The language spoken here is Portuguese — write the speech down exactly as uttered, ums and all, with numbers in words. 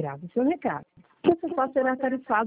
grave o seu recado. Você só será tarifado